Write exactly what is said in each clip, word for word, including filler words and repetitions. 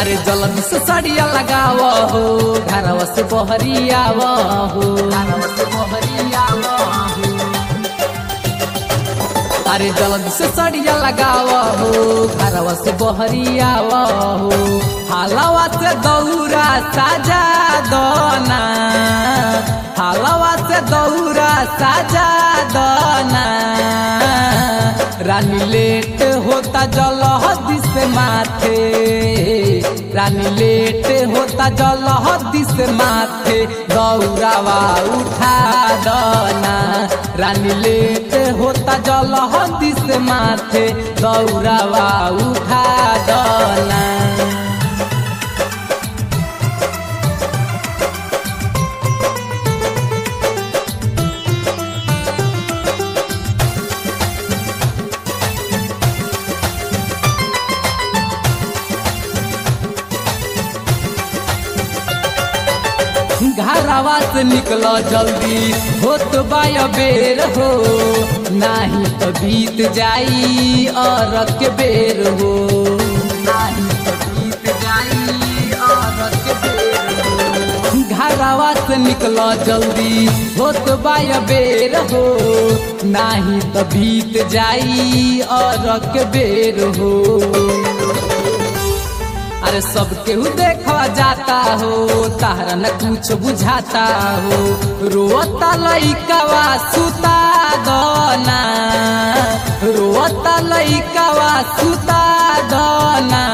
अरे जल्दी से सड़िया लगाव हो घरवा से बहरिया हो घरवा से बहरिया हो अरे जल्दी से सड़िया लगाव हो घरवा से बहरिया हो हालवा से दौरा साजा दोना हालवा से दौरा साजा दोना रानी लेट होता जलहदी से माथे रानी लेट होता जलहदी से माथे दौरावा उठा दना रानी लेट होता जलहदी से माथे दौरावा उठा दना घरवा से निकल जल्दी होत बाय बेर हो नाही तो बीत जाई और के बेर हो नाही तो बीत जाई और के बेर हो घरवा से निकल जल्दी होत बाय बेर हो नाही तो बीत जाई और के बेर हो अरे सब केहू देखा जाता हो तारा न कुछ बुझाता हो रोता लइकावा सुता दना रोता लइकावा सुता दना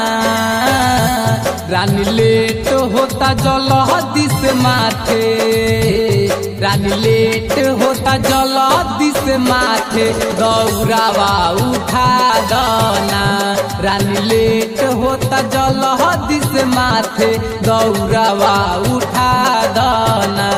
रानी लेट होता जलहदी से माथे रानी लेट होता जलहदी से माथे दौरावा उठा दना रानी लेट होता जलहदी से माथे दौरावा उठा दना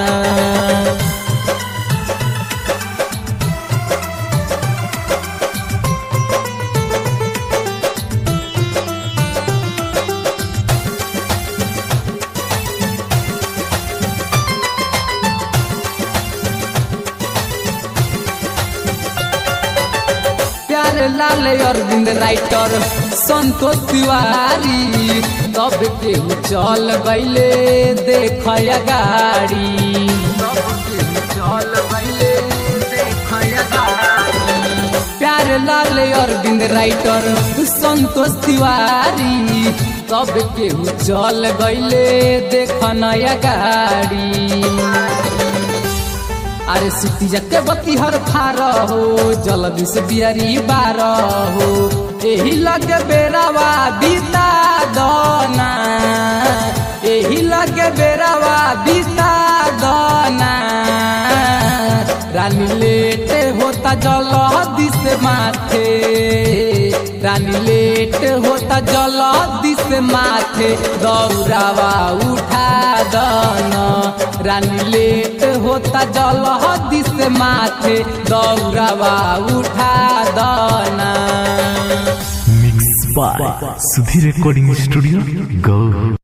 लाल अरविंद राइटर संतोष तिवारी तब केहू चल गईले देखया गाड़ी चल गईले देखया गाड़ी प्यार लाल अरविंद राइटर संतोष तिवारी तब केहू चल गईले देखनया गाड़ी अरे सिटी जके बत्ती हर फार हो जल्दी से बियारी बार हो एही लगे बेरावा बीता दना एही लगे बेरावा बीता दना रानी लेट होता जलहदी से माथे रानी लेट होता जलहदी से माथे दौरावा उठा दना रानी लेट होता जलहदी से माथे दौरावा उठा दना mix by Sudhir recording studio go.